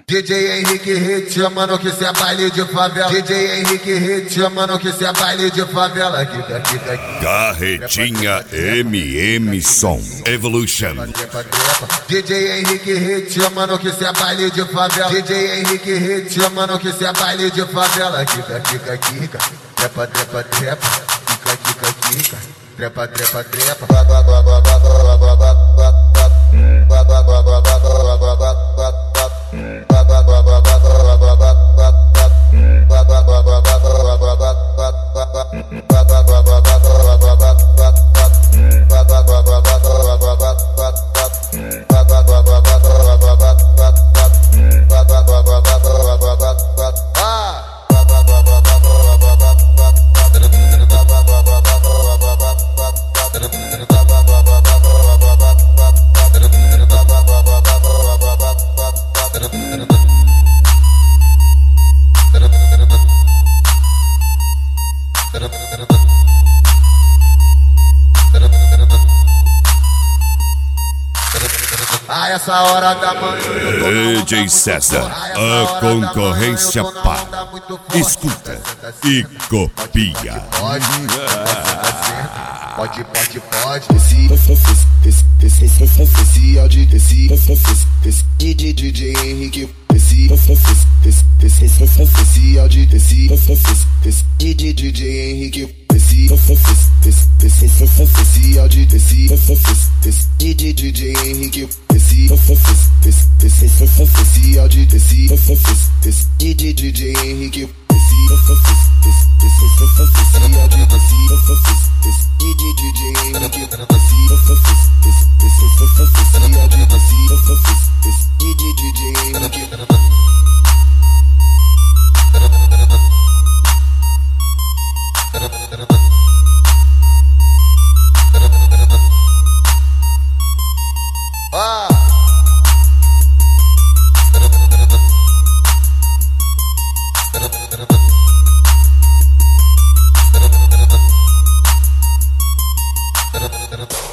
DJ Henrique Hit, mano, que cê é baile de favela. DJ Henrique Hit, mano, que cê é baile de favela. Carretinha MM Som Evolution. DJ Henrique Hit, mano, que cê é baile de favela. DJ Henrique Hit, mano, que cê é baile de favela. Kika, trepa, trepa, trepa. Kika, trepa, trepa, trepa. A essa hora da manhã DJ César, a concorrência pá. Escuta e copia. Pode. Esse áudio desse DJ Henrique. Esse áudio desse DJ Henrique. Esse áudio desse DJ Henrique. Esse áudio desse DJ Henrique. Ah!